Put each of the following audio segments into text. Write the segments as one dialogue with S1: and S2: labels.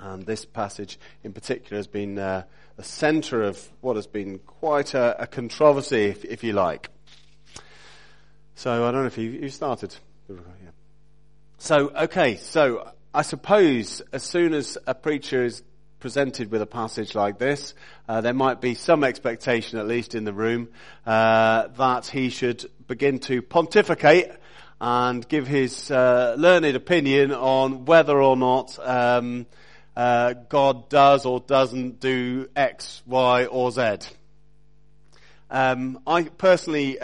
S1: And this passage in particular has been the centre of what has been quite a controversy, if you like. So I don't know if you started. Yeah. So I suppose as soon as a preacher is presented with a passage like this, there might be some expectation, at least in the room, that he should begin to pontificate and give his learned opinion on whether or not God does or doesn't do X, Y, or Z. I personally,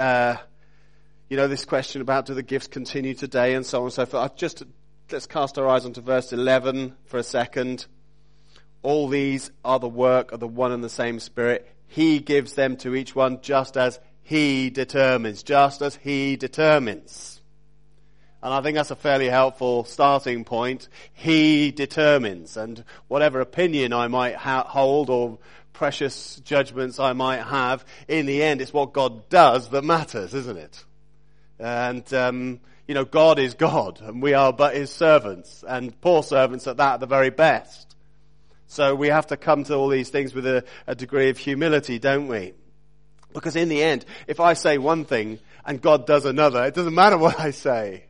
S1: this question about do the gifts continue today and so on and so forth. Let's cast our eyes onto verse 11 for a second. All these are the work of the one and the same Spirit. He gives them to each one just as He determines. Just as He determines. And I think that's a fairly helpful starting point. He determines. And whatever opinion I might hold or precious judgments I might have, in the end it's what God does that matters, isn't it? And, God is God and we are but His servants, and poor servants at that, the very best. So we have to come to all these things with a degree of humility, don't we? Because in the end, if I say one thing and God does another, it doesn't matter what I say.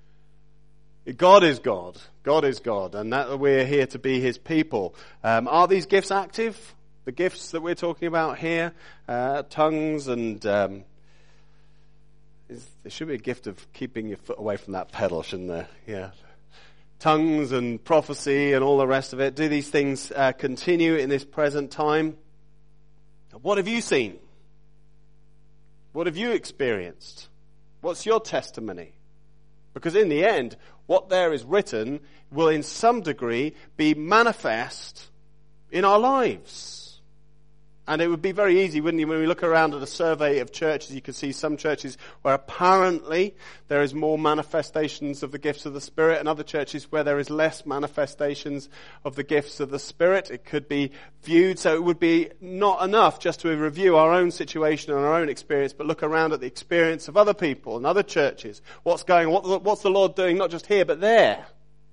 S1: God is God. God is God, and that we're here to be His people. Are these gifts active? The gifts that we're talking about here, tongues and there should be a gift of keeping your foot away from that pedal, shouldn't there? Yeah. Tongues and prophecy and all the rest of it. Do these things continue in this present time? What have you seen? What have you experienced? What's your testimony? Because in the end, what there is written will in some degree be manifest in our lives. And it would be very easy, wouldn't it, when we look around at a survey of churches, you can see some churches where apparently there is more manifestations of the gifts of the Spirit, and other churches where there is less manifestations of the gifts of the Spirit. It could be viewed, so it would be not enough just to review our own situation and our own experience, but look around at the experience of other people and other churches. What's going on? What's the Lord doing, not just here, but there?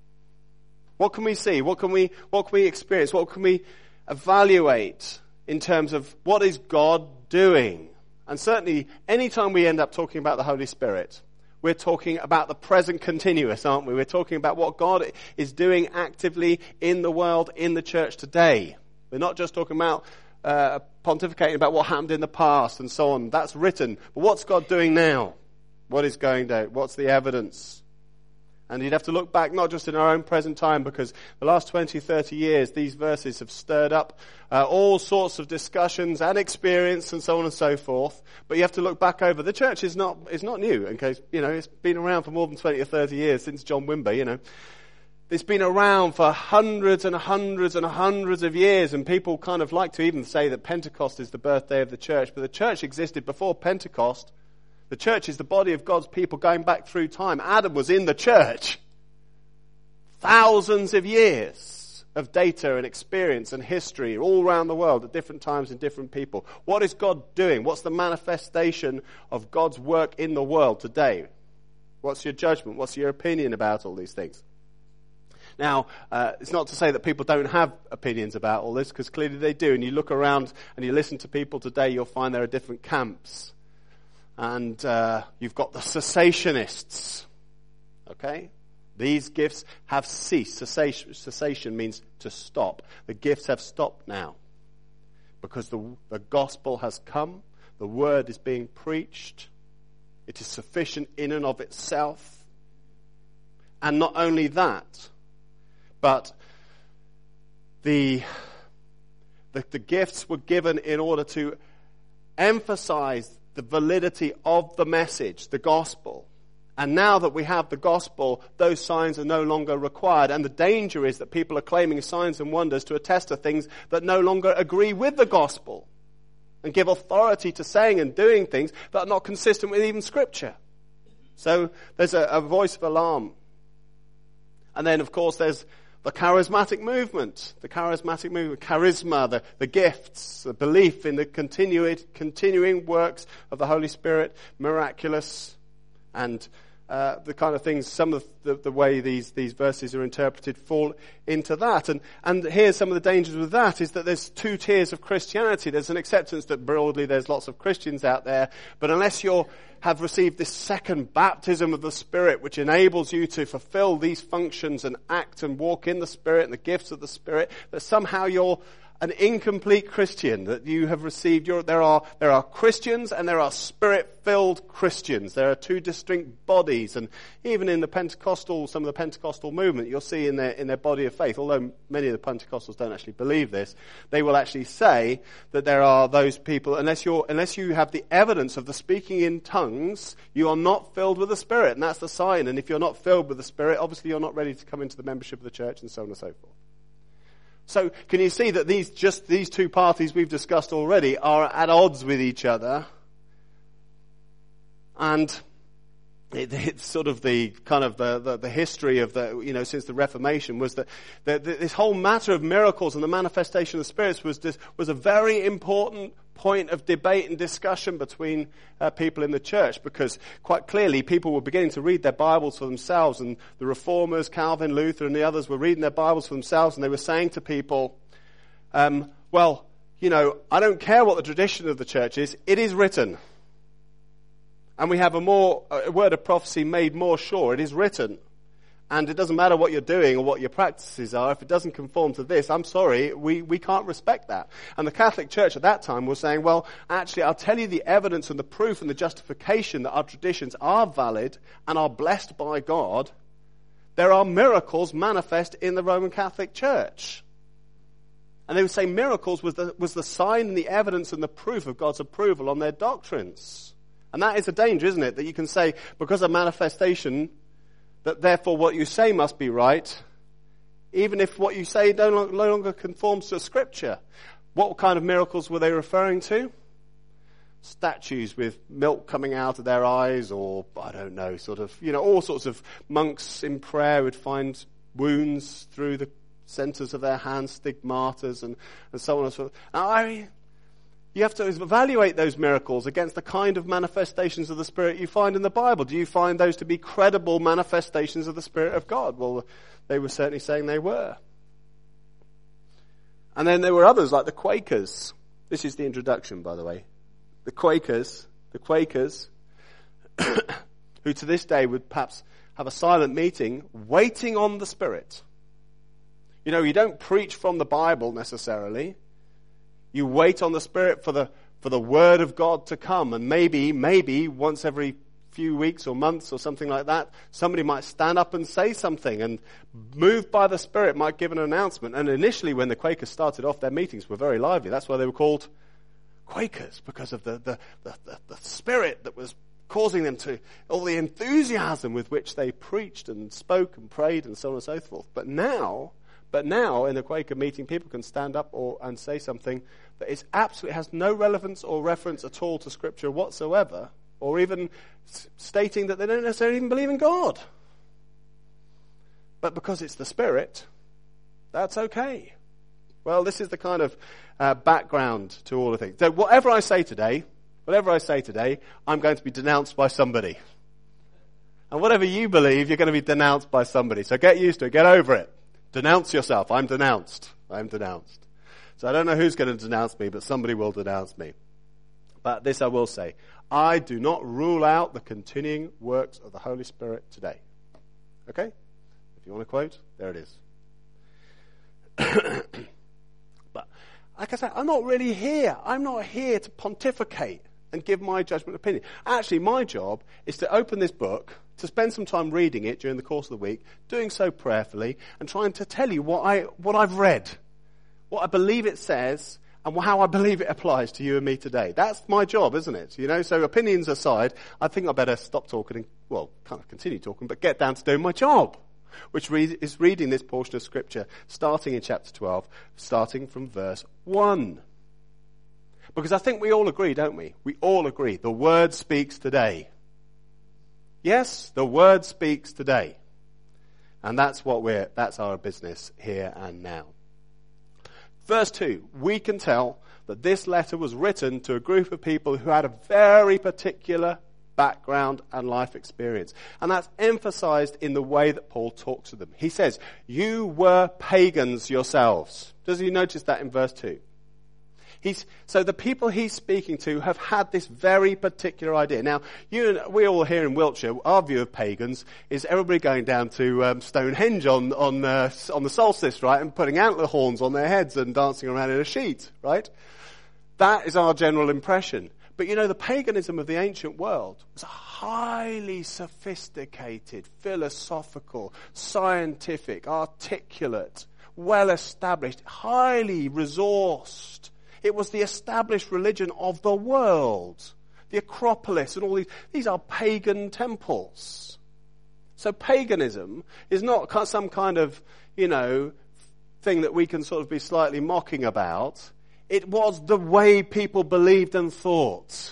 S1: What can we see? What can we experience? What can we evaluate in terms of what is God doing? And certainly, any time we end up talking about the Holy Spirit, we're talking about the present continuous, aren't we? We're talking about what God is doing actively in the world, in the church today. We're not just talking about pontificating about what happened in the past and so on. That's written. But what's God doing now? What is going down? What's the evidence? And you'd have to look back not just in our own present time, because the last 20, 30 years, these verses have stirred up all sorts of discussions and experience and so on and so forth. But you have to look back over. The church is not new, in case, it's been around for more than 20 or 30 years since John Wimber, It's been around for hundreds and hundreds and hundreds of years, and people kind of like to even say that Pentecost is the birthday of the church. But the church existed before Pentecost. The church is the body of God's people going back through time. Adam was in the church. Thousands of years of data and experience and history all around the world at different times and different people. What is God doing? What's the manifestation of God's work in the world today? What's your judgment? What's your opinion about all these things? Now, it's not to say that people don't have opinions about all this, because clearly they do. And you look around and you listen to people today, you'll find there are different camps. And you've got the cessationists, okay? These gifts have ceased. Cessation means to stop. The gifts have stopped now because the gospel has come. The word is being preached. It is sufficient in and of itself. And not only that, but the gifts were given in order to emphasize the validity of the message, the gospel. And now that we have the gospel, those signs are no longer required. And the danger is that people are claiming signs and wonders to attest to things that no longer agree with the gospel and give authority to saying and doing things that are not consistent with even Scripture. So there's a voice of alarm. And then, of course, there's the charismatic movement, charisma, the gifts, the belief in the continuing works of the Holy Spirit, miraculous and the kind of things, some of the way these verses are interpreted fall into that. And here's some of the dangers with that, is that there's two tiers of Christianity. There's an acceptance that broadly there's lots of Christians out there, but unless have received this second baptism of the Spirit, which enables you to fulfill these functions and act and walk in the Spirit and the gifts of the Spirit, that somehow you're an incomplete Christian, that you have received there are Christians and there are Spirit-filled Christians. There are two distinct bodies, and even in some of the Pentecostal movement, you'll see in their body of faith, although many of the Pentecostals don't actually believe this, they will actually say that there are those people, unless you have the evidence of the speaking in tongues, you are not filled with the Spirit, and that's the sign. And if you're not filled with the Spirit, obviously you're not ready to come into the membership of the church, and so on and so forth. So can you see that these two parties we've discussed already are at odds with each other? And it's sort of the kind of the history of since the Reformation was that this whole matter of miracles and the manifestation of the spirits was a very important point of debate and discussion between people in the church, because quite clearly people were beginning to read their Bibles for themselves, and the Reformers, Calvin, Luther and the others were reading their Bibles for themselves, and they were saying to people, I don't care what the tradition of the church is, it is written. And we have a word of prophecy made more sure. It is written. And it doesn't matter what you're doing or what your practices are. If it doesn't conform to this, I'm sorry, we can't respect that. And the Catholic Church at that time was saying, well, actually, I'll tell you the evidence and the proof and the justification that our traditions are valid and are blessed by God. There are miracles manifest in the Roman Catholic Church. And they would say miracles was the sign and the evidence and the proof of God's approval on their doctrines. And that is a danger, isn't it? That you can say, because of manifestation, that therefore what you say must be right, even if what you say no longer conforms to Scripture. What kind of miracles were they referring to? Statues with milk coming out of their eyes, or, I don't know, all sorts of monks in prayer would find wounds through the centers of their hands, stigmatas, and so on and so forth. Now, you have to evaluate those miracles against the kind of manifestations of the Spirit you find in the Bible. Do you find those to be credible manifestations of the Spirit of God? Well, they were certainly saying they were. And then there were others like the Quakers. This is the introduction, by the way. The Quakers, who to this day would perhaps have a silent meeting waiting on the Spirit. You don't preach from the Bible necessarily. You wait on the Spirit for the Word of God to come, and maybe once every few weeks or months or something like that, somebody might stand up and say something, and moved by the Spirit might give an announcement. And initially when the Quakers started off, their meetings were very lively. That's why they were called Quakers, because of the Spirit that was causing them to, all the enthusiasm with which they preached and spoke and prayed and so on and so forth. But now in the Quaker meeting, people can stand up and say something that is absolutely has no relevance or reference at all to Scripture whatsoever, or even stating that they don't necessarily even believe in God. But because it's the Spirit, that's okay. Well, this is the kind of background to all of things. So whatever I say today, I'm going to be denounced by somebody. And whatever you believe, you're going to be denounced by somebody. So get used to it. Get over it. Denounce yourself. I'm denounced. So I don't know who's going to denounce me, but somebody will denounce me. But this I will say. I do not rule out the continuing works of the Holy Spirit today. Okay? If you want to quote, there it is. But, like I said, I'm not really here. I'm not here to pontificate and give my judgment opinion. Actually, my job is to open this book, to spend some time reading it during the course of the week, doing so prayerfully, and trying to tell you what I've read, what I believe it says, and how I believe it applies to you and me today. That's my job, isn't it? So opinions aside, I think I better stop talking and, kind of continue talking, but get down to doing my job, which is reading this portion of Scripture, starting in chapter 12, starting from verse 1. Because I think we all agree, don't we? We all agree. The Word speaks today. Yes, the Word speaks today. And that's our business here and now. Verse 2, we can tell that this letter was written to a group of people who had a very particular background and life experience. And that's emphasized in the way that Paul talks to them. He says, you were pagans yourselves. Does he notice that in verse 2? So the people he's speaking to have had this very particular idea. Now, we all here in Wiltshire, our view of pagans is everybody going down to Stonehenge on the solstice, right, and putting antler horns on their heads and dancing around in a sheet, right? That is our general impression. But the paganism of the ancient world was highly sophisticated, philosophical, scientific, articulate, well-established, highly resourced. It was the established religion of the world. The Acropolis and all these are pagan temples. So paganism is not some kind of, thing that we can sort of be slightly mocking about. It was the way people believed and thought.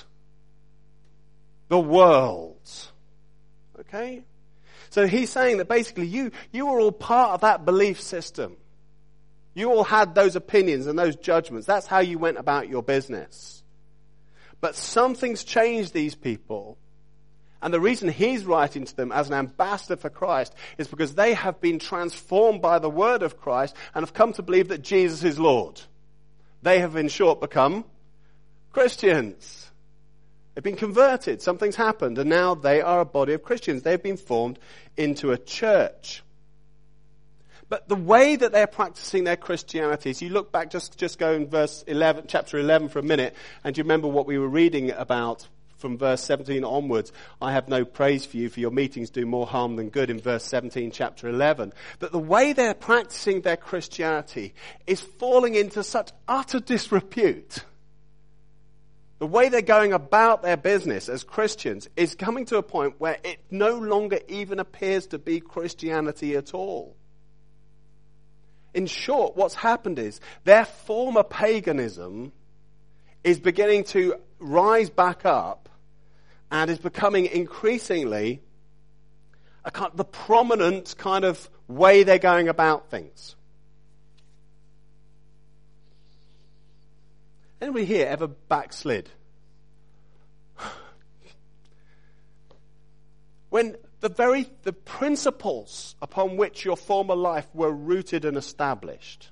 S1: The world. Okay? So he's saying that basically you were all part of that belief system. You all had those opinions and those judgments. That's how you went about your business. But something's changed these people. And the reason he's writing to them as an ambassador for Christ is because they have been transformed by the word of Christ and have come to believe that Jesus is Lord. They have, in short, become Christians. They've been converted. Something's happened. And now they are a body of Christians. They've been formed into a church. But the way that they're practicing their Christianity, so you look back, just go in chapter 11 for a minute, and you remember what we were reading about from verse 17 onwards. I have no praise for you, for your meetings do more harm than good, in verse 17, chapter 11. That the way they're practicing their Christianity is falling into such utter disrepute. The way they're going about their business as Christians is coming to a point where it no longer even appears to be Christianity at all. In short, what's happened is their former paganism is beginning to rise back up and is becoming increasingly the prominent kind of way they're going about things. Anybody here ever backslid? When the principles upon which your former life were rooted and established,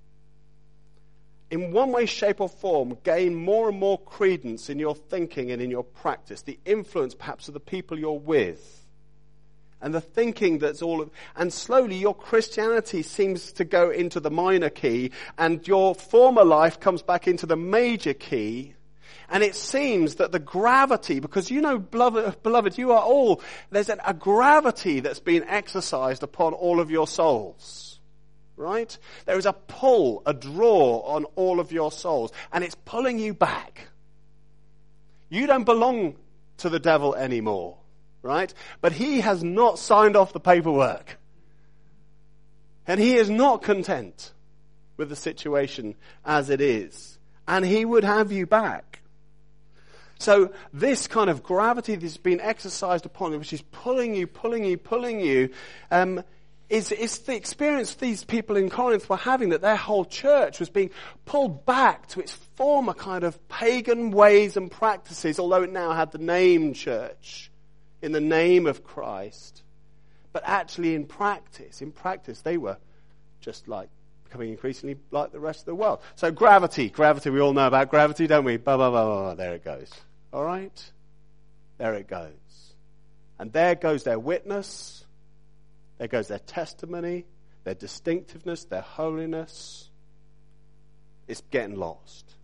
S1: in one way, shape or form, gain more and more credence in your thinking and in your practice, the influence perhaps of the people you're with, and the thinking and slowly your Christianity seems to go into the minor key, and your former life comes back into the major key. And it seems that the gravity, because beloved, you are all, there's a gravity that's been exercised upon all of your souls. Right? There is a pull, a draw on all of your souls. And it's pulling you back. You don't belong to the devil anymore. Right? But he has not signed off the paperwork. And he is not content with the situation as it is. And he would have you back. So this kind of gravity that's been exercised upon you, which is pulling you, is the experience these people in Corinth were having, that their whole church was being pulled back to its former kind of pagan ways and practices, although it now had the name church, in the name of Christ. But actually in practice, they were just like becoming increasingly like the rest of the world. So gravity, we all know about gravity, don't we? Blah, blah, blah, blah, there it goes. All right? There it goes. And there goes their witness. There goes their testimony, their distinctiveness, their holiness. It's getting lost.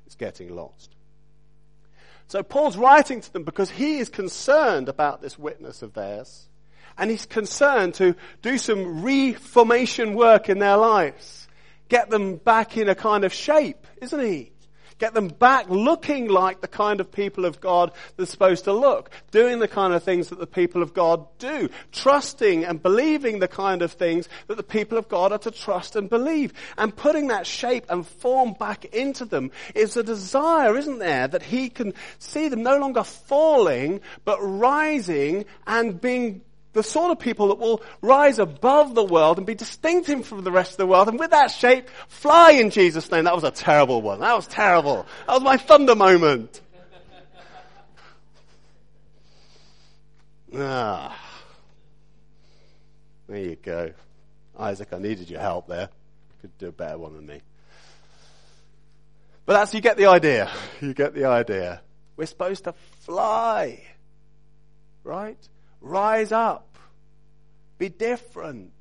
S1: So Paul's writing to them because he is concerned about this witness of theirs. And he's concerned to do some reformation work in their lives. Get them back in a kind of shape, isn't he? Get them back looking like the kind of people of God they're supposed to look. Doing the kind of things that the people of God do. Trusting and believing the kind of things that the people of God are to trust and believe. And putting that shape and form back into them is a desire, isn't there, that he can see them no longer falling, but rising and being the sort of people that will rise above the world and be distinctive from the rest of the world. And with that shape, fly in Jesus' name. That was a terrible one. That was terrible. That was my thunder moment. There you go. Isaac, I needed your help there. You could do a better one than me. But you get the idea. You get the idea. We're supposed to fly. Right? Rise up. Be different.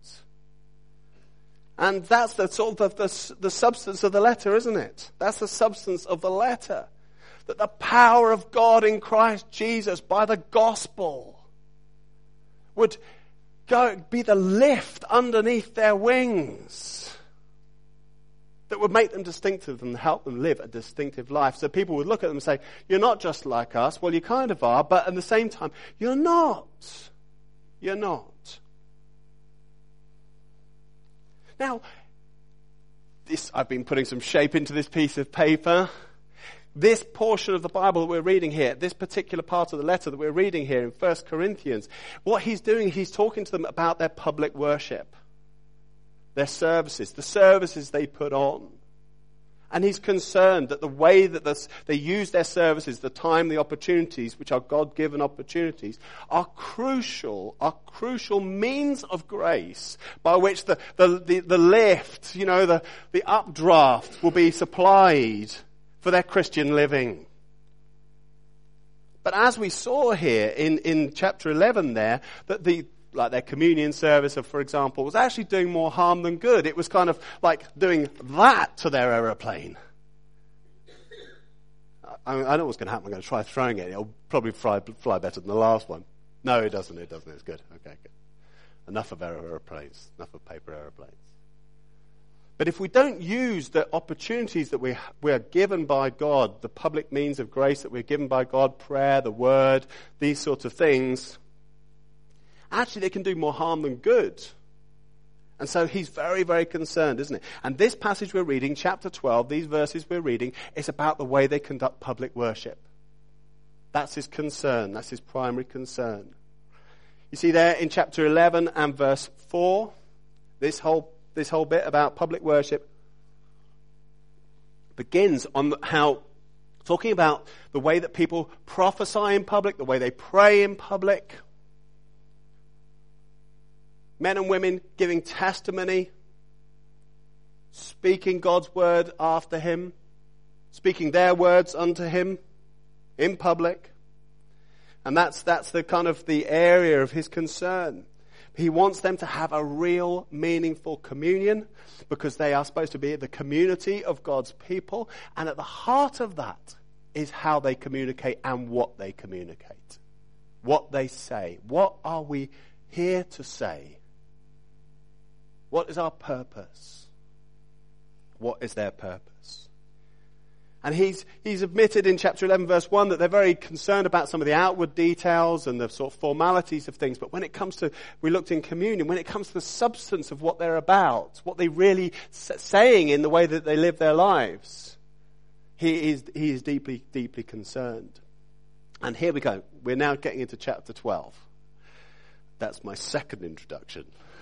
S1: And that's the sort of the substance of the letter, isn't it? That's the substance of the letter. That the power of God in Christ Jesus by the gospel would be the lift underneath their wings that would make them distinctive and help them live a distinctive life. So people would look at them and say, you're not just like us. Well, you kind of are, but at the same time, you're not. You're not. Now, I've been putting some shape into this piece of paper. This portion of the Bible that we're reading here, this particular part of the letter that we're reading here in 1 Corinthians, what he's doing, he's talking to them about their public worship, their services, the services they put on. And he's concerned that the way that they use their services, the time, the opportunities, which are God-given opportunities, are crucial means of grace by which the lift, the updraft will be supplied for their Christian living. But as we saw here in chapter 11 there, that their communion service, for example, was actually doing more harm than good. It was kind of like doing that to their aeroplane. I know what's going to happen. I'm going to try throwing it. It'll probably fly better than the last one. No, it doesn't. It's good. Okay, good. Enough of aeroplanes. Enough of paper aeroplanes. But if we don't use the opportunities that we are given by God, the public means of grace that we're given by God, prayer, the word, these sorts of things, actually they can do more harm than good. And so he's very, very concerned, isn't it? And this passage we're reading, chapter 12, these verses we're reading, is about the way they conduct public worship. That's his concern. That's his primary concern. You see there in chapter 11 and verse 4, this whole bit about public worship begins on talking about the way that people prophesy in public, the way they pray in public. Men and women giving testimony, speaking God's word after him, speaking their words unto him in public. And that's the kind of the area of his concern. He wants them to have a real, meaningful communion because they are supposed to be the community of God's people. And at the heart of that is how they communicate and what they communicate. What they say. What are we here to say? What is our purpose? What is their purpose? And he's admitted in chapter 11 verse 1 that they're very concerned about some of the outward details and the sort of formalities of things. But when it comes to, we looked in communion, when it comes to the substance of what they're about, what they really saying in the way that they live their lives, he is deeply, deeply concerned. And here we go. We're now getting into chapter 12. That's my second introduction.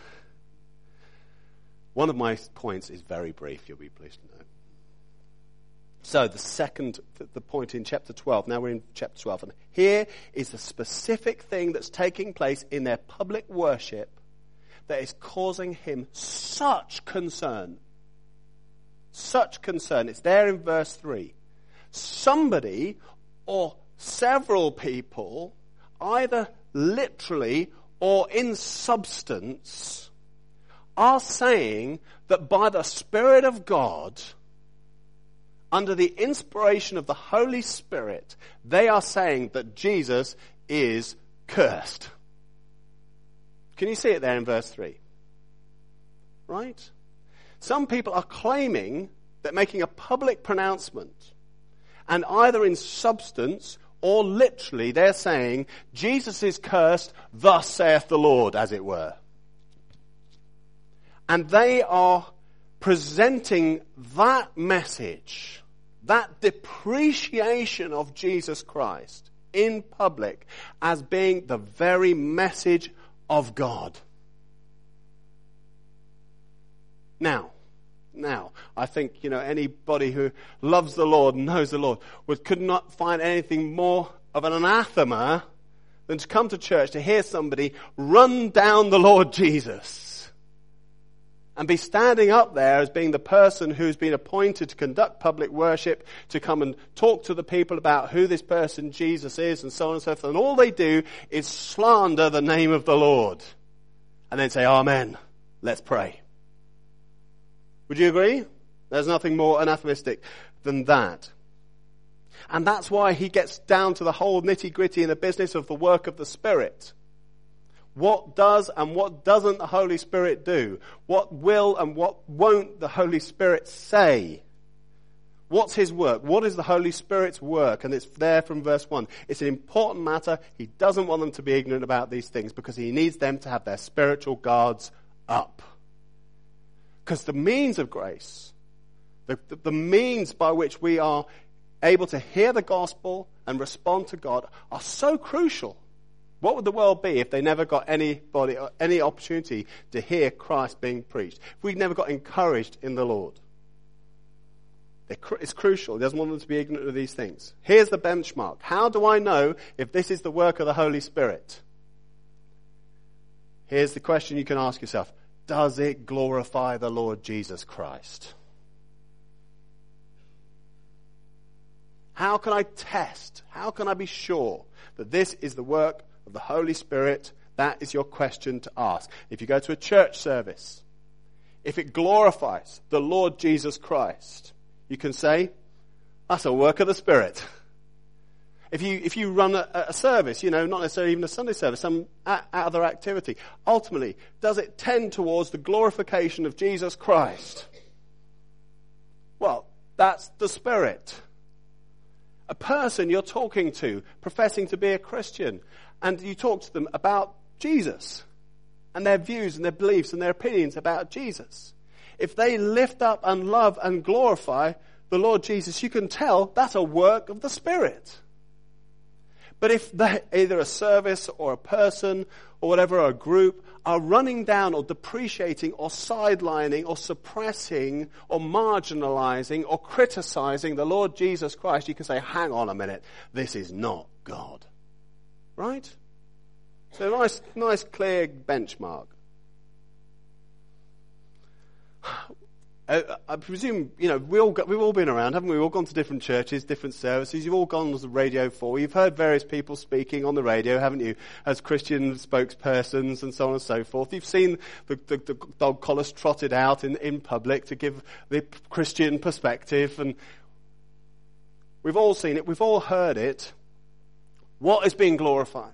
S1: One of my points is very brief, you'll be pleased to know. So the point in chapter 12, now we're in chapter 12, and here is the specific thing that's taking place in their public worship that is causing him such concern. Such concern. It's there in verse 3. Somebody or several people, either literally or in substance, are saying that by the Spirit of God, under the inspiration of the Holy Spirit, they are saying that Jesus is cursed. Can you see it there in verse 3? Right? Some people are claiming that making a public pronouncement, and either in substance or literally they're saying, Jesus is cursed, thus saith the Lord, as it were. And they are presenting that message, that depreciation of Jesus Christ in public as being the very message of God. Now, I think, anybody who loves the Lord, knows the Lord, could not find anything more of an anathema than to come to church to hear somebody run down the Lord Jesus and be standing up there as being the person who's been appointed to conduct public worship, to come and talk to the people about who this person Jesus is and so on and so forth. And all they do is slander the name of the Lord and then say, Amen, let's pray. Would you agree? There's nothing more anathemistic than that. And that's why he gets down to the whole nitty-gritty in the business of the work of the Spirit. What does and what doesn't the Holy Spirit do? What will and what won't the Holy Spirit say? What's his work? What is the Holy Spirit's work? And it's there from verse 1. It's an important matter. He doesn't want them to be ignorant about these things because he needs them to have their spiritual guards up. Because the means of grace, the means by which we are able to hear the gospel and respond to God are so crucial. What would the world be if they never got any opportunity to hear Christ being preached? If we never got encouraged in the Lord? It's crucial. He doesn't want them to be ignorant of these things. Here's the benchmark. How do I know if this is the work of the Holy Spirit? Here's the question you can ask yourself. Does it glorify the Lord Jesus Christ? How can I test? How can I be sure that this is the work of the Holy Spirit? That is your question to ask. If you go to a church service, if it glorifies the Lord Jesus Christ, you can say, that's a work of the Spirit. If you run a service, not necessarily even a Sunday service, some other activity, ultimately, does it tend towards the glorification of Jesus Christ? Well, that's the Spirit. A person you're talking to, professing to be a Christian, and you talk to them about Jesus and their views and their beliefs and their opinions about Jesus. If they lift up and love and glorify the Lord Jesus, you can tell that's a work of the Spirit. But if either a service or a person or whatever, or a group, are running down or depreciating or sidelining or suppressing or marginalizing or criticizing the Lord Jesus Christ, you can say, hang on a minute, this is not God. Right? So nice clear benchmark. I presume, we've all been around, haven't we? We've all gone to different churches, different services. You've all gone on the radio before. You've heard various people speaking on the radio, haven't you? As Christian spokespersons and so on and so forth. You've seen the dog collars trotted out in public to give the Christian perspective. And we've all seen it. We've all heard it. What is being glorified?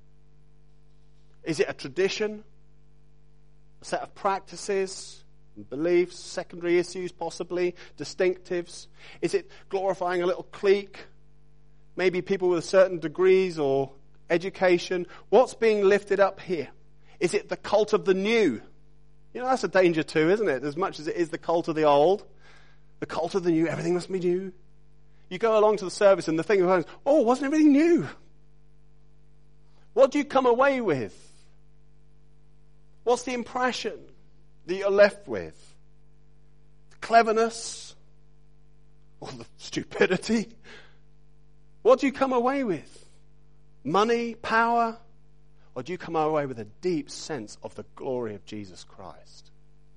S1: Is it a tradition? A set of practices? Beliefs, secondary issues possibly, distinctives? Is it glorifying a little clique? Maybe people with certain degrees or education? What's being lifted up here? Is it the cult of the new? That's a danger too, isn't it? As much as it is the cult of the old. The cult of the new, everything must be new. You go along to the service and the thing is, wasn't everything new? What do you come away with? What's the impression that you're left with? The cleverness or the stupidity? What do you come away with? Money, power? Or do you come away with a deep sense of the glory of Jesus Christ?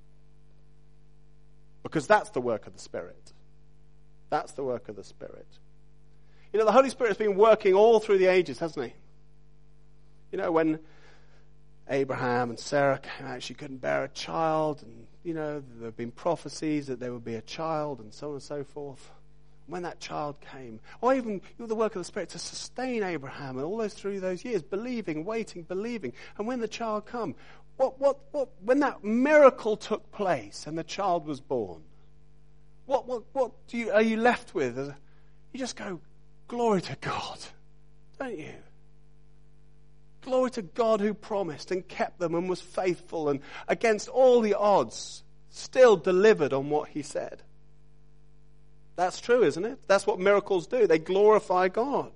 S1: Because that's the work of the Spirit. That's the work of the Spirit. The Holy Spirit has been working all through the ages, hasn't he? When Abraham and Sarah came out, she couldn't bear a child, and there have been prophecies that there would be a child and so on and so forth. When that child came, or even the work of the Spirit to sustain Abraham and all through those years, believing, waiting, believing, and when the child came, when that miracle took place and the child was born, are you left with? You just go, glory to God, don't you? Glory to God who promised and kept them and was faithful and against all the odds still delivered on what he said. That's true, isn't it? That's what miracles do. They glorify God.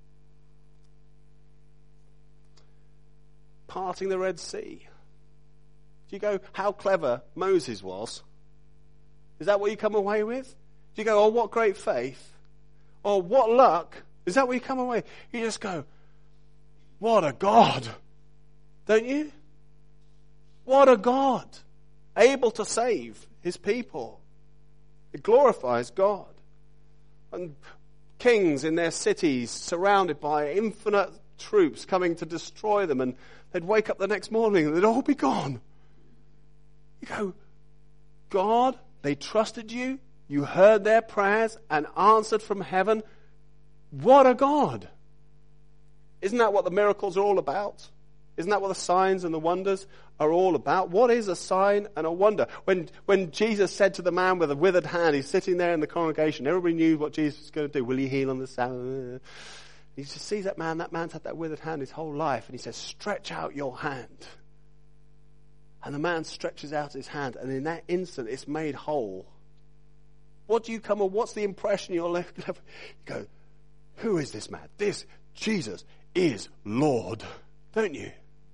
S1: Parting the Red Sea. Do you go, how clever Moses was? Is that what you come away with? Do you go, what great faith? Or what luck? Is that what you come away? You just go, What a God! Don't you? What a God! Able to save his people. It glorifies God. And kings in their cities surrounded by infinite troops coming to destroy them, and they'd wake up the next morning and they'd all be gone. You go, God, they trusted you, you heard their prayers and answered from heaven. What a God! Isn't that what the miracles are all about? Isn't that what the signs and the wonders are all about? What is a sign and a wonder? When Jesus said to the man with a withered hand, he's sitting there in the congregation, everybody knew what Jesus was going to do. Will he heal on the Sabbath? He just sees that man's had that withered hand his whole life, and he says, stretch out your hand. And the man stretches out his hand, and in that instant it's made whole. What's the impression you're left? You go, who is this man? This Jesus is Lord, don't you?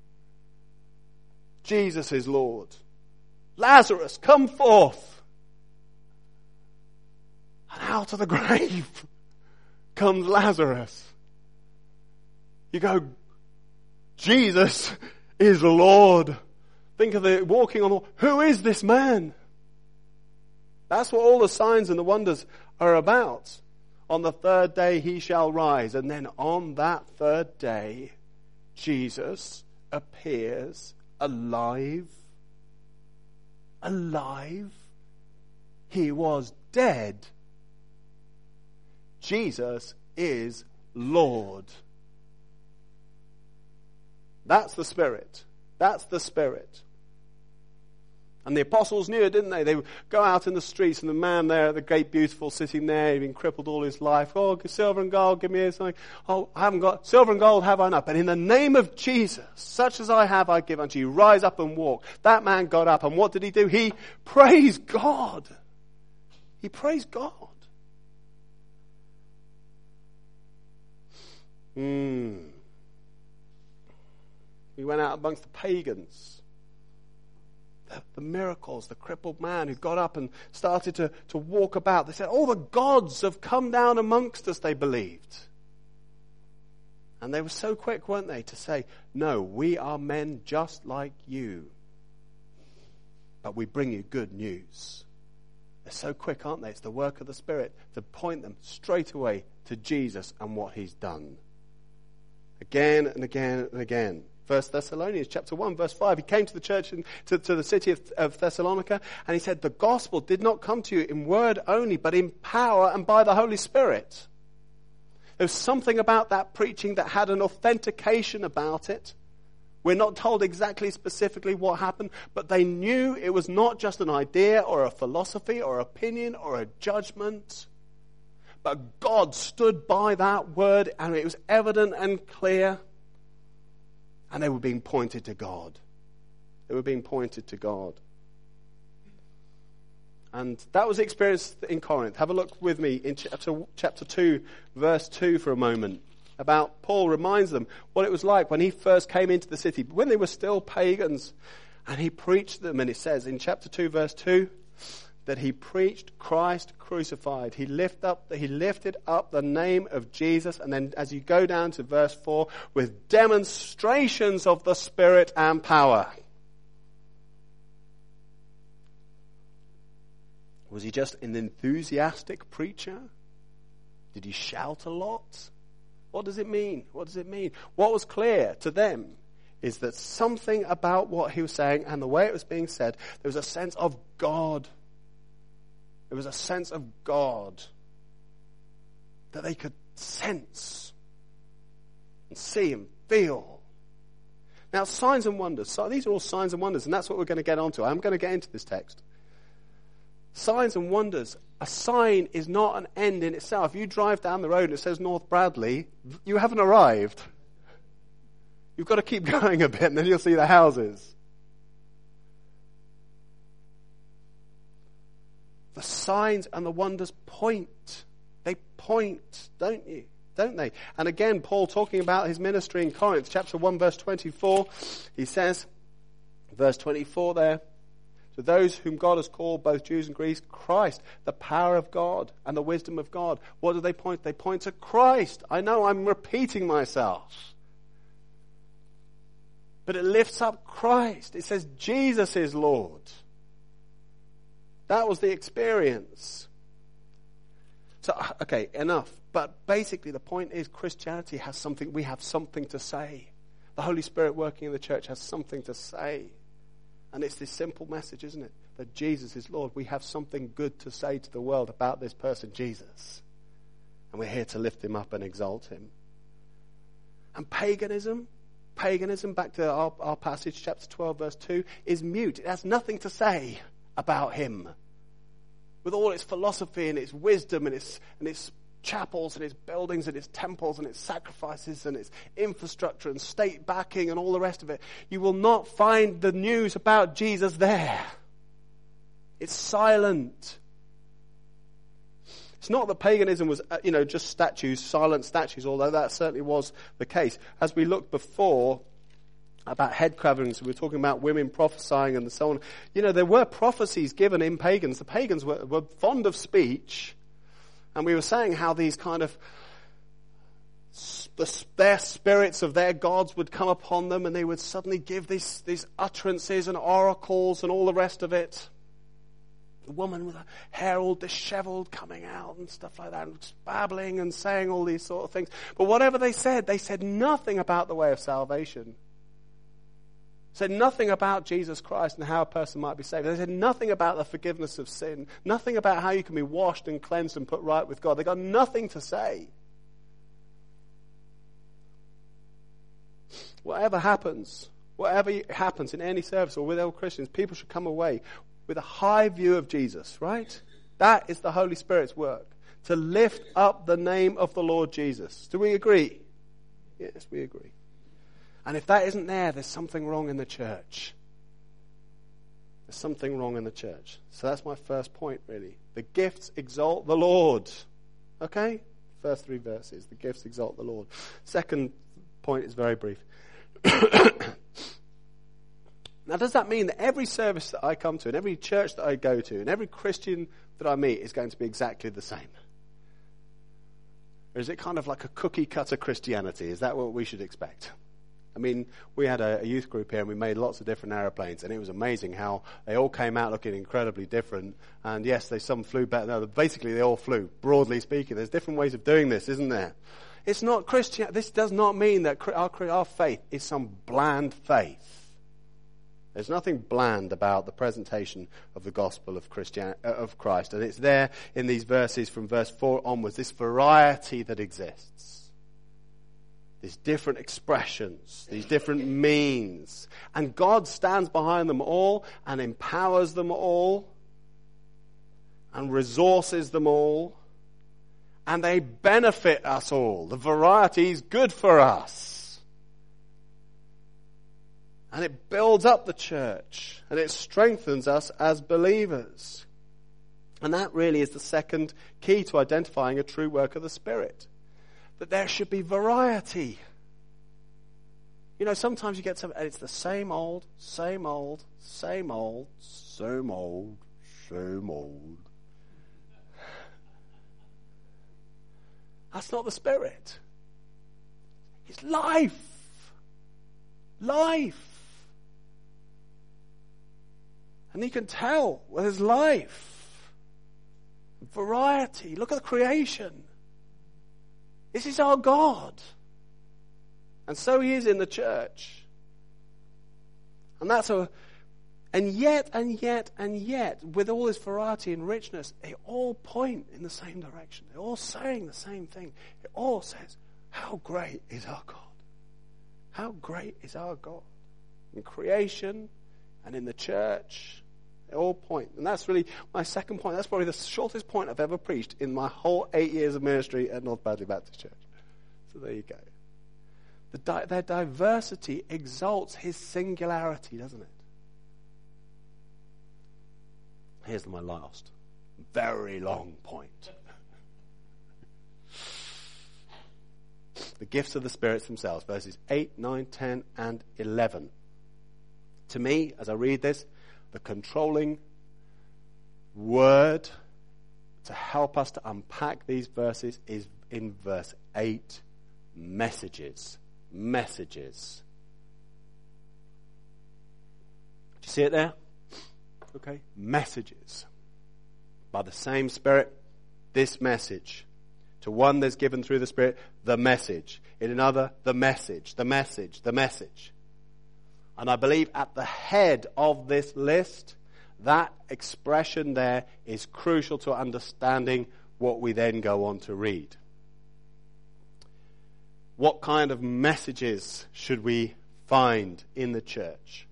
S1: Jesus is Lord. Lazarus, come forth. And out of the grave comes Lazarus. You go, Jesus is Lord. Think of the walking on the, who is this man? That's what all the signs and the wonders are about. On the third day he shall rise. And then on that third day, Jesus appears alive. Alive. He was dead. Jesus is Lord. That's the Spirit. That's the Spirit. And the apostles knew it, didn't they? They would go out in the streets, and the man there, the great beautiful, sitting there, he'd been crippled all his life. Oh, silver and gold, give me something. Oh, I haven't got, silver and gold have I not. But in the name of Jesus, such as I have, I give unto you. Rise up and walk. That man got up, and what did he do? He praised God. He praised God. We went out amongst the pagans. The miracles, the crippled man who got up and started to walk about. They said, all the gods have come down amongst us, they believed. And they were so quick, weren't they, to say, no, we are men just like you. But we bring you good news. They're so quick, aren't they? It's the work of the Spirit to point them straight away to Jesus and what he's done. Again and again and again. 1 Thessalonians chapter 1 verse 5. He came to the church to the city of Thessalonica, and he said, the gospel did not come to you in word only, but in power and by the Holy Spirit. There was something about that preaching that had an authentication about it. We're not told exactly specifically what happened, but they knew it was not just an idea or a philosophy or opinion or a judgment. But God stood by that word, and it was evident and clear. And they were being pointed to God. They were being pointed to God. And that was experienced in Corinth. Have a look with me in chapter 2, verse 2 for a moment. About Paul reminds them what it was like when he first came into the city, when they were still pagans. And he preached to them, and it says in chapter 2, verse 2, that he preached Christ crucified. He lifted up the name of Jesus. And then as you go down to verse 4, with demonstrations of the Spirit and power. Was he just an enthusiastic preacher? Did he shout a lot? What does it mean? What does it mean? What was clear to them is that something about what he was saying and the way it was being said, there was a sense of God. There was a sense of God that they could sense and see and feel. Now, signs and wonders. So these are all signs and wonders, and that's what we're going to get onto. I'm going to get into this text. Signs and wonders. A sign is not an end in itself. If you drive down the road and it says North Bradley, you haven't arrived. You've got to keep going a bit, and then you'll see the houses. The signs and the wonders point. They point, don't they? And again, Paul talking about his ministry in Corinth, chapter 1, verse 24, he says, verse 24 there, to those whom God has called, both Jews and Greeks, Christ, the power of God and the wisdom of God. What do they point? They point to Christ. I know I'm repeating myself. But it lifts up Christ. It says Jesus is Lord. That was the experience. So, okay, enough. But basically the point is Christianity has something, we have something to say. The Holy Spirit working in the church has something to say. And it's this simple message, isn't it? That Jesus is Lord. We have something good to say to the world about this person, Jesus. And we're here to lift him up and exalt him. And paganism, back to our passage, chapter 12, verse 2, is mute. It has nothing to say about him. With all its philosophy and its wisdom and its chapels and its buildings and its temples and its sacrifices and its infrastructure and state backing and all the rest of it, you will not find the news about Jesus there. It's silent. It's not that paganism was, just statues, silent statues, although that certainly was the case. As we looked before about head coverings, we were talking about women prophesying and so on. There were prophecies given in pagans. The pagans were fond of speech. And we were saying how these kind of, their spirits of their gods would come upon them and they would suddenly give these utterances and oracles and all the rest of it. The woman with her hair all disheveled coming out and stuff like that, and just babbling and saying all these sort of things. But whatever they said nothing about the way of salvation. Said nothing about Jesus Christ and how a person might be saved. They said nothing about the forgiveness of sin, nothing about how you can be washed and cleansed and put right with God. They got nothing to say. Whatever happens in any service or with all Christians, people should come away with a high view of Jesus, right? That is the Holy Spirit's work, to lift up the name of the Lord Jesus. Do we agree? Yes, we agree. And if that isn't there, there's something wrong in the church. There's something wrong in the church. So that's my first point, really. The gifts exalt the Lord. Okay? First 3 verses. The gifts exalt the Lord. Second point is very brief. Now, does that mean that every service that I come to and every church that I go to and every Christian that I meet is going to be exactly the same? Or is it kind of like a cookie-cutter Christianity? Is that what we should expect? I mean, we had a youth group here and we made lots of different aeroplanes, and it was amazing how they all came out looking incredibly different. And yes, some flew better than others. Basically, they all flew, broadly speaking. There's different ways of doing this, isn't there? It's not Christian. This does not mean that our faith is some bland faith. There's nothing bland about the presentation of the gospel of Christ. And it's there in these verses from verse 4 onwards, this variety that exists. These different expressions, these different means. And God stands behind them all and empowers them all and resources them all. And they benefit us all. The variety is good for us. And it builds up the church. And it strengthens us as believers. And that really is the second key to identifying a true work of the Spirit. That there should be variety. Sometimes you get some, and it's the same old, same old, same old, same old, same old. That's not the Spirit. It's life. Life. And you can tell where there's life. Variety. Look at the creation. This is our God. And so he is in the church. And yet, with all this variety and richness, they all point in the same direction. They're all saying the same thing. It all says, how great is our God? How great is our God? In creation and in the church, they all point. And that's really my second point. That's probably the shortest point I've ever preached in my whole 8 years of ministry at North Badley Baptist Church. So there you go. Their diversity exalts his singularity, doesn't it? Here's my last, very long point. The gifts of the spirits themselves, verses 8, 9, 10, and 11. To me, as I read this, the controlling word to help us to unpack these verses is in verse 8, messages. Messages. Do you see it there? Okay. Messages. By the same Spirit, this message. To one there's given through the Spirit, the message. In another, the message, the message, the message. And I believe at the head of this list, that expression there is crucial to understanding what we then go on to read. What kind of messages should we find in the church?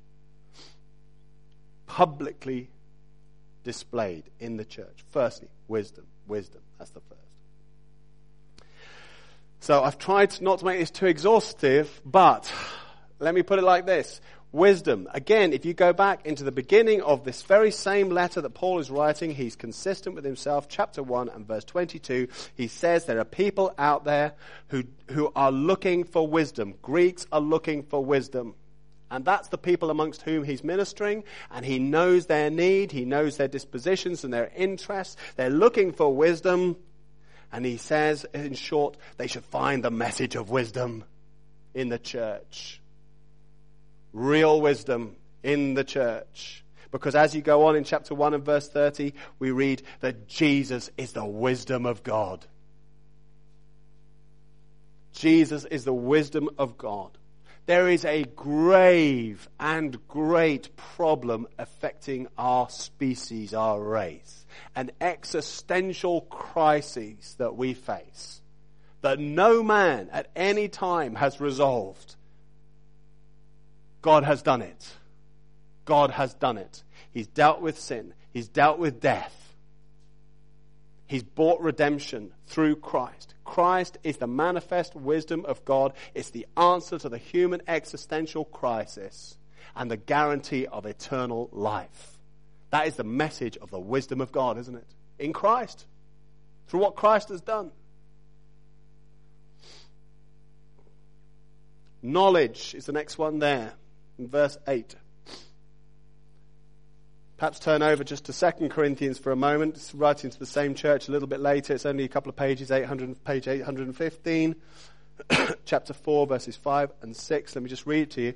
S1: Publicly displayed in the church. Firstly, wisdom. Wisdom. That's the first. So I've tried not to make this too exhaustive, but let me put it like this. Wisdom. Again, if you go back into the beginning of this very same letter that Paul is writing, he's consistent with himself. Chapter 1 and verse 22, he says there are people out there who are looking for wisdom. Greeks are looking for wisdom. And that's the people amongst whom he's ministering, and he knows their need, he knows their dispositions and their interests. They're looking for wisdom, and he says, in short, they should find the message of wisdom in the church. Real wisdom in the church. Because as you go on in chapter 1 and verse 30, we read that Jesus is the wisdom of God. Jesus is the wisdom of God. There is a grave and great problem affecting our species, our race. An existential crisis that we face. That no man at any time has resolved. God has done it. God has done it. He's dealt with sin. He's dealt with death. He's bought redemption through Christ. Christ is the manifest wisdom of God. It's the answer to the human existential crisis and the guarantee of eternal life. That is the message of the wisdom of God, isn't it? In Christ. Through what Christ has done. Knowledge is the next one there in verse 8. Perhaps turn over just to 2 Corinthians for a moment. It's writing to the same church a little bit later. It's only a couple of pages, page 815. Chapter 4, verses 5 and 6. Let me just read it to you.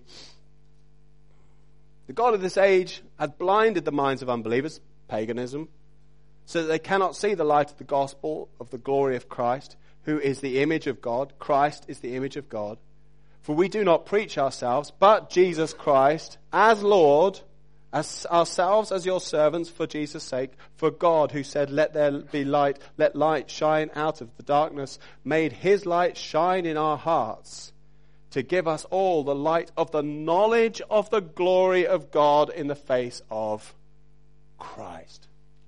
S1: The God of this age had blinded the minds of unbelievers, paganism, so that they cannot see the light of the gospel of the glory of Christ, who is the image of God. Christ is the image of God. For we do not preach ourselves, but Jesus Christ as Lord, as ourselves as your servants for Jesus' sake, for God who said, let there be light, let light shine out of the darkness, made his light shine in our hearts to give us all the light of the knowledge of the glory of God in the face of Christ.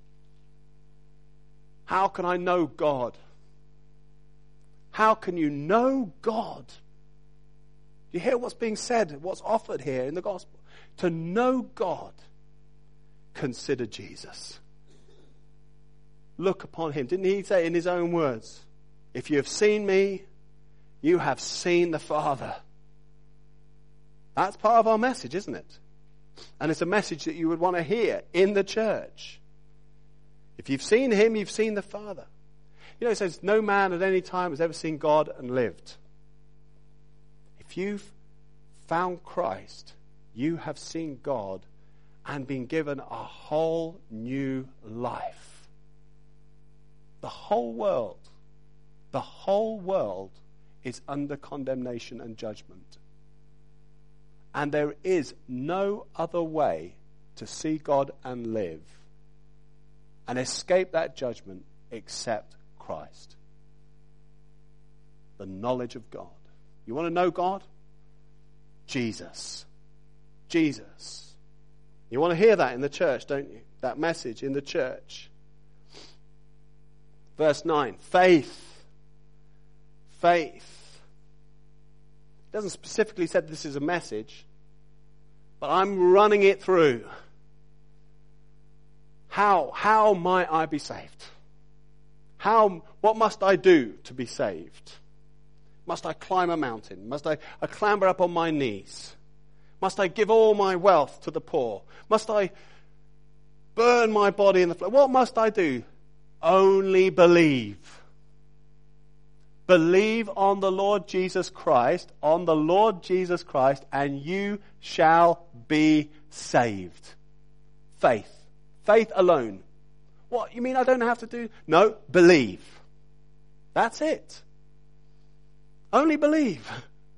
S1: How can I know God? How can you know God? You hear what's being said, what's offered here in the gospel. To know God, consider Jesus. Look upon him. Didn't he say in his own words, if you have seen me, you have seen the Father. That's part of our message, isn't it? And it's a message that you would want to hear in the church. If you've seen him, you've seen the Father. You know, it says no man at any time has ever seen God and lived. If you've found Christ, you have seen God and been given a whole new life. The whole world is under condemnation and judgment. And there is no other way to see God and live and escape that judgment except Christ. The knowledge of God. You want to know God? Jesus. Jesus. You want to hear that in the church, don't you? That message in the church. Verse 9. Faith. Faith. It doesn't specifically say this is a message, but I'm running it through. How might I be saved? What must I do to be saved? Must I climb a mountain? Must I clamber up on my knees? Must I give all my wealth to the poor? Must I burn my body in the flame? What must I do? Only believe. Believe on the Lord Jesus Christ, and you shall be saved. Faith. Faith alone. What, you mean I don't have to do? No, believe. That's it. Only believe.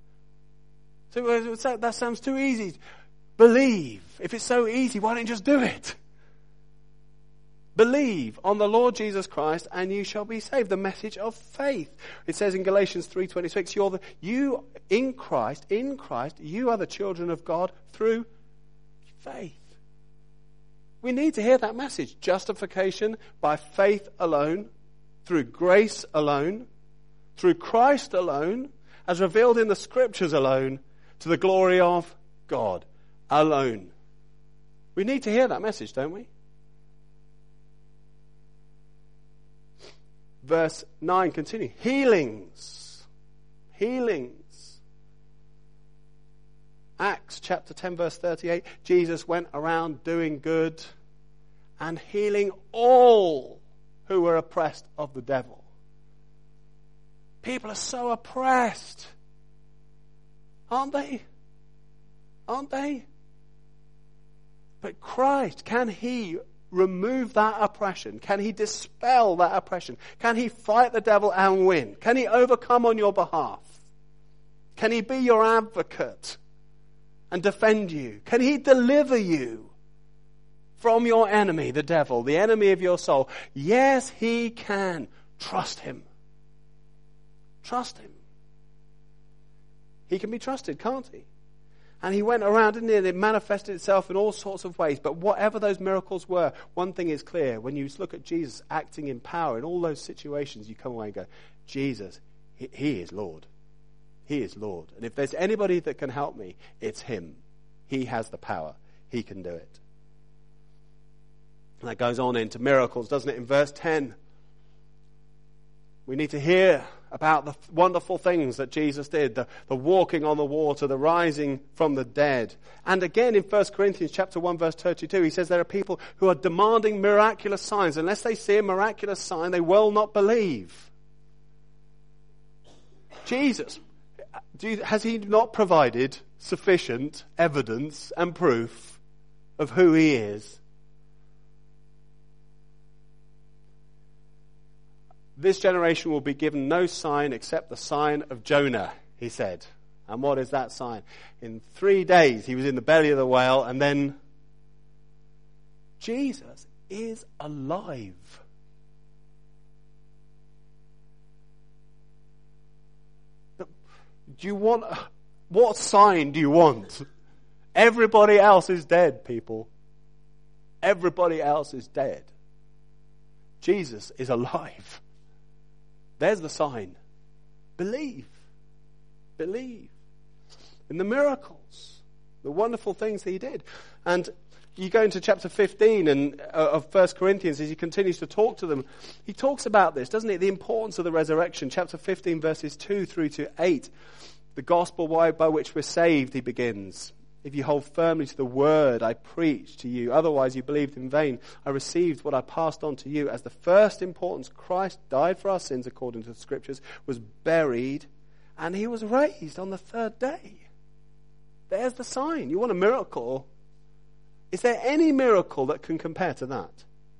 S1: So that sounds too easy. Believe. If it's so easy, why don't you just do it? Believe on the Lord Jesus Christ and you shall be saved. The message of faith. It says in Galatians 3:26, you in Christ, you are the children of God through faith. We need to hear that message. Justification by faith alone, through grace alone, through Christ alone, as revealed in the scriptures alone, to the glory of God alone. We need to hear that message, don't we? Verse 9, continue. Healings. Acts chapter 10 verse 38. Jesus went around doing good and healing all who were oppressed of the devil. People are so oppressed. Aren't they? But Christ, can He remove that oppression? Can He dispel that oppression? Can He fight the devil and win? Can He overcome on your behalf? Can He be your advocate and defend you? Can He deliver you from your enemy, the devil, the enemy of your soul? Yes, He can. Trust Him. Trust Him. He can be trusted, can't He? And He went around, didn't He? And it manifested itself in all sorts of ways. But whatever those miracles were, one thing is clear. When you look at Jesus acting in power in all those situations, you come away and go, Jesus, He is Lord. He is Lord. And if there's anybody that can help me, it's Him. He has the power. He can do it. And that goes on into miracles, doesn't it? In verse 10, we need to hear about the wonderful things that Jesus did, the walking on the water, the rising from the dead. And again in 1 Corinthians chapter 1 verse 32, he says there are people who are demanding miraculous signs. Unless they see a miraculous sign, they will not believe. Jesus, has He not provided sufficient evidence and proof of who He is? This generation will be given no sign except the sign of Jonah, he said. And what is that sign? In 3 days he was in the belly of the whale, and then Jesus is alive. What sign do you want? Everybody else is dead, people. Everybody else is dead. Jesus is alive. There's the sign. Believe. Believe. In the miracles. The wonderful things that He did. And you go into chapter 15 of 1 Corinthians as he continues to talk to them. He talks about this, doesn't he? The importance of the resurrection. Chapter 15 verses 2 through to 8. The gospel by which we're saved, he begins. If you hold firmly to the word I preached to you, otherwise you believed in vain. I received what I passed on to you as the first importance. Christ died for our sins according to the scriptures, was buried, and He was raised on the third day. There's the sign. You want a miracle? Is there any miracle that can compare to that?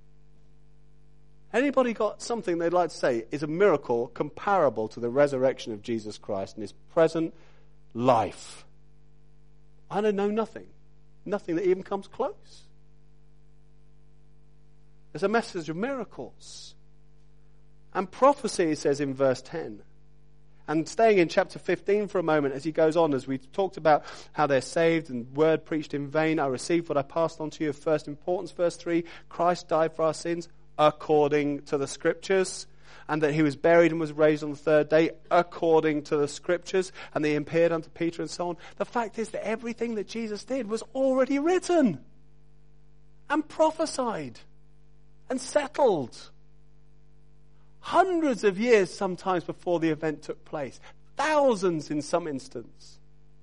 S1: Anybody got something they'd like to say is a miracle comparable to the resurrection of Jesus Christ in His present life? I don't know nothing. Nothing that even comes close. There's a message of miracles. And prophecy, it says in verse 10. And staying in chapter 15 for a moment as he goes on, as we talked about how they're saved and word preached in vain. I received what I passed on to you of first importance. Verse 3, Christ died for our sins according to the scriptures. And that He was buried and was raised on the third day according to the scriptures. And they appeared unto Peter and so on. The fact is that everything that Jesus did was already written and prophesied and settled. Hundreds of years sometimes before the event took place. Thousands in some instance.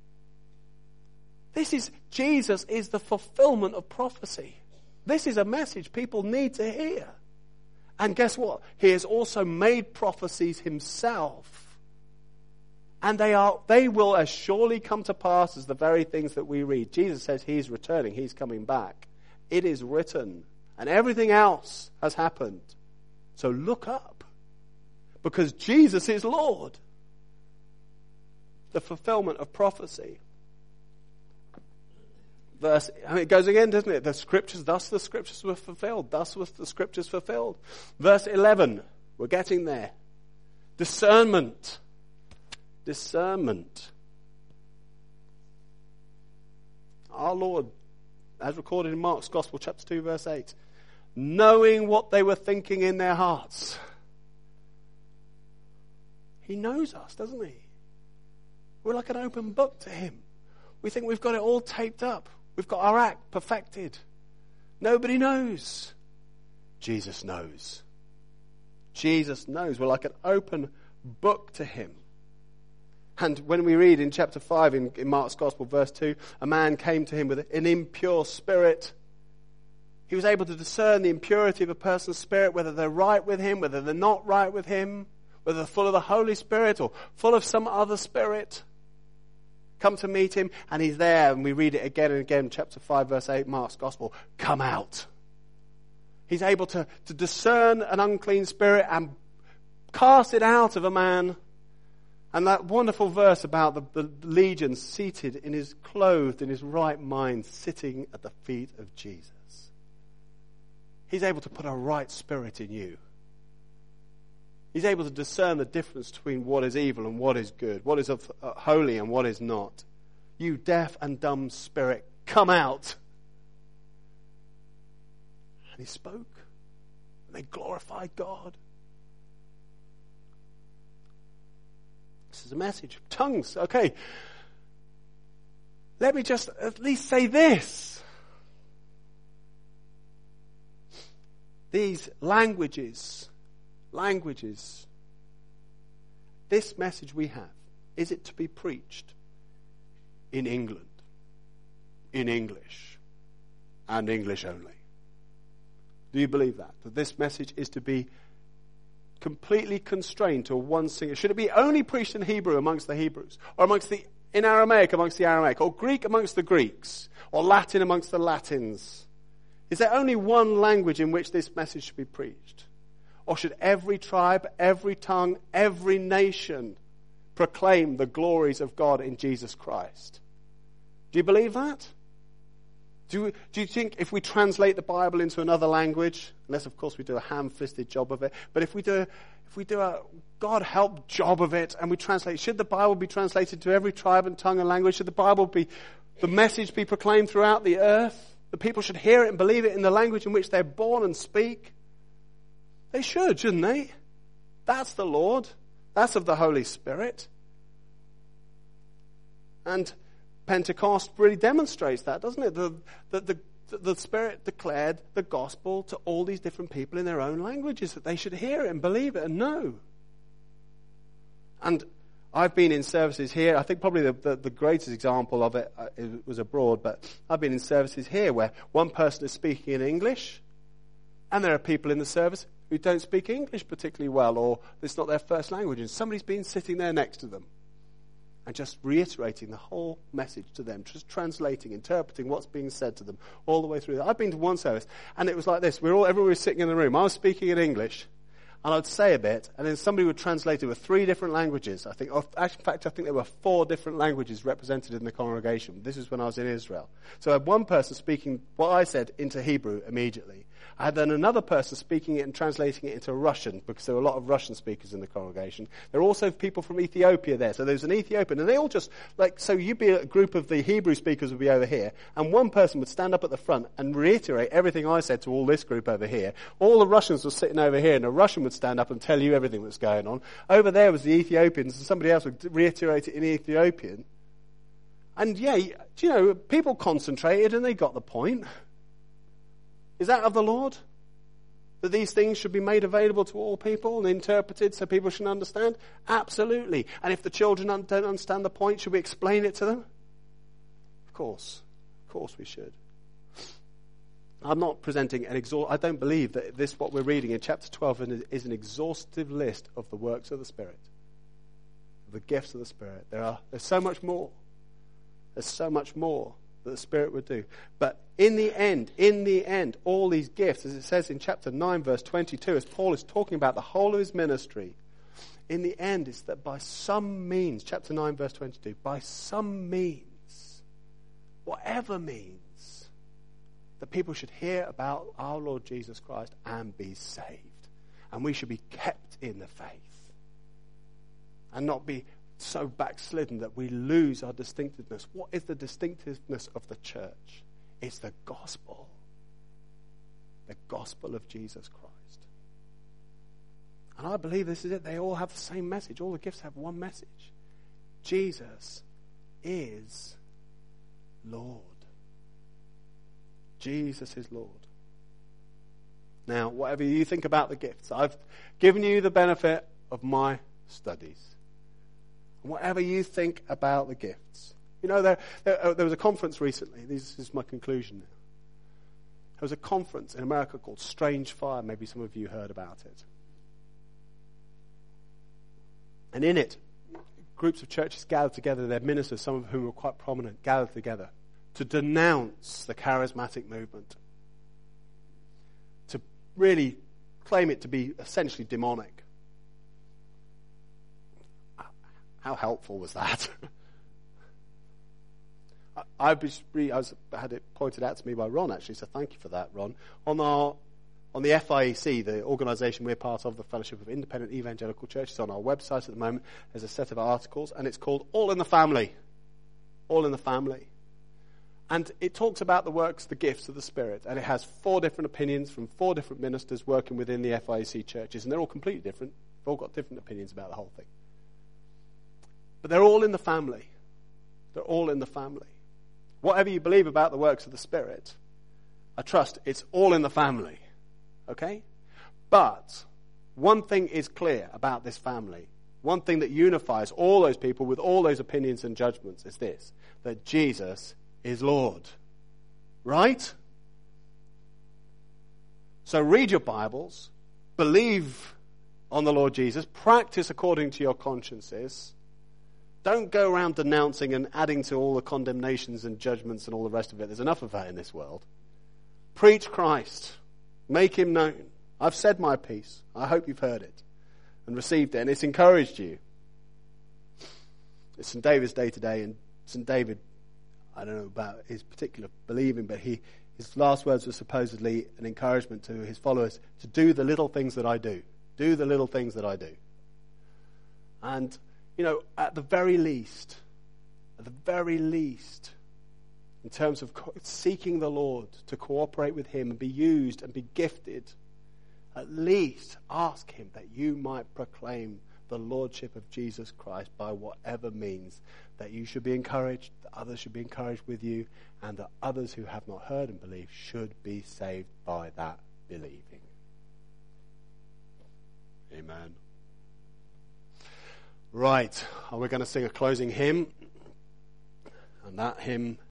S1: Jesus is the fulfillment of prophecy. This is a message people need to hear. And guess what? He has also made prophecies Himself And they will as surely come to pass as the very things that we read. Jesus says he's returning, he's coming back. It is written, and everything else has happened. So look up, because Jesus is Lord. The fulfillment of prophecy. It goes again, doesn't it? Thus the scriptures were fulfilled. Thus was the scriptures fulfilled. Verse 11, we're getting there. Discernment. Our Lord, as recorded in Mark's Gospel, chapter 2, verse 8, knowing what they were thinking in their hearts. He knows us, doesn't he? We're like an open book to him. We think we've got it all taped up. We've got our act perfected. Nobody knows. Jesus knows. Jesus knows. We're like an open book to him. And when we read in chapter 5 in Mark's Gospel, verse 2, a man came to him with an impure spirit. He was able to discern the impurity of a person's spirit, whether they're right with him, whether they're not right with him, whether they're full of the Holy Spirit or full of some other spirit. Come to meet him, and he's there, and we read it again and again, chapter 5, verse 8, Mark's Gospel. Come out. He's able to discern an unclean spirit and cast it out of a man. And that wonderful verse about the legion seated clothed in his right mind, sitting at the feet of Jesus. He's able to put a right spirit in you. He's able to discern the difference between what is evil and what is good, what is holy and what is not. You deaf and dumb spirit, come out. And he spoke. And they glorified God. This is a message. Tongues, okay. Let me just at least say this. These languages, this message we have, is it to be preached in England, in English, and English only? Do you believe that? That this message is to be completely constrained to one single? Should it be only preached in Hebrew amongst the Hebrews, or in Aramaic amongst the Aramaic, or Greek amongst the Greeks, or Latin amongst the Latins? Is there only one language in which this message should be preached? Or should every tribe, every tongue, every nation proclaim the glories of God in Jesus Christ? Do you believe that? Do you think if we translate the Bible into another language, unless of course we do a ham-fisted job of it, but if we do a God help job of it and we translate, should the Bible be translated to every tribe and tongue and language? Should the message be proclaimed throughout the earth? The people should hear it and believe it in the language in which they're born and speak? They should, shouldn't they? That's the Lord. That's of the Holy Spirit. And Pentecost really demonstrates that, doesn't it? The Spirit declared the gospel to all these different people in their own languages, that they should hear it and believe it and know. And I've been in services here. I think probably the greatest example of it was abroad, but I've been in services here where one person is speaking in English, and there are people in the service who don't speak English particularly well, or it's not their first language, and somebody's been sitting there next to them and just reiterating the whole message to them, just translating, interpreting what's being said to them all the way through. I've been to one service, and it was like this. Everybody was sitting in the room. I was speaking in English, and I'd say a bit, and then somebody would translate it with 3 different languages. In fact, I think there were 4 different languages represented in the congregation. This is when I was in Israel. So I had one person speaking what I said into Hebrew immediately. I had then another person speaking it and translating it into Russian, because there were a lot of Russian speakers in the congregation. There were also people from Ethiopia there. So there was an Ethiopian, and they all just, so you'd be a group of the Hebrew speakers would be over here, and one person would stand up at the front and reiterate everything I said to all this group over here. All the Russians were sitting over here, and a Russian would stand up and tell you everything that's going on. Over there was the Ethiopians, and somebody else would reiterate it in Ethiopian. And people concentrated and they got the point. Is that of the Lord? That these things should be made available to all people and interpreted so people should understand? Absolutely. And if the children don't understand the point, should we explain it to them? Of course we should. I'm not presenting I don't believe that what we're reading in chapter 12 is an exhaustive list of the works of the Spirit. the gifts of the Spirit. There's so much more. There's so much more that the Spirit would do. But in the end, all these gifts, as it says in chapter 9, verse 22, as Paul is talking about the whole of his ministry, in the end, it's that by some means, chapter 9, verse 22, by some means, whatever means, that people should hear about our Lord Jesus Christ and be saved. And we should be kept in the faith. And not be so backslidden that we lose our distinctiveness. What is the distinctiveness of the church? It's the gospel. The gospel of Jesus Christ. And I believe this is it. They all have the same message. All the gifts have one message. Jesus is Lord. Jesus is Lord. Now, whatever you think about the gifts, I've given you the benefit of my studies. And whatever you think about the gifts. You know, there was a conference recently. This is my conclusion now. There was a conference in America called Strange Fire. Maybe some of you heard about it. And in it, groups of churches gathered together, their ministers, some of whom were quite prominent, gathered together to denounce the charismatic movement. To really claim it to be essentially demonic. How helpful was that? I had it pointed out to me by Ron, actually, so thank you for that, Ron. On the FIEC, the organisation we're part of, the Fellowship of Independent Evangelical Churches, on our website at the moment, there's a set of articles, and it's called All in the Family. All in the Family. And it talks about the works, the gifts of the Spirit, and it has 4 different opinions from 4 different ministers working within the FIEC churches, and they're all completely different. They've all got different opinions about the whole thing. But they're all in the family. They're all in the family. Whatever you believe about the works of the Spirit, I trust it's all in the family. Okay? But one thing is clear about this family. One thing that unifies all those people with all those opinions and judgments is this, that Jesus is Lord. Right? So read your Bibles, believe on the Lord Jesus, practice according to your consciences. Don't go around denouncing and adding to all the condemnations and judgments and all the rest of it. There's enough of that in this world. Preach Christ. Make him known. I've said my piece. I hope you've heard it and received it, and it's encouraged you. It's St. David's Day today, and St. David, I don't know about his particular believing, but his last words were supposedly an encouragement to his followers to do the little things that I do. Do the little things that I do. And, you know, at the very least, in terms of seeking the Lord to cooperate with him and be used and be gifted, at least ask him that you might proclaim the Lordship of Jesus Christ by whatever means, that you should be encouraged, that others should be encouraged with you, and that others who have not heard and believed should be saved by that believing. Amen. Right, we're going to sing a closing hymn, and that hymn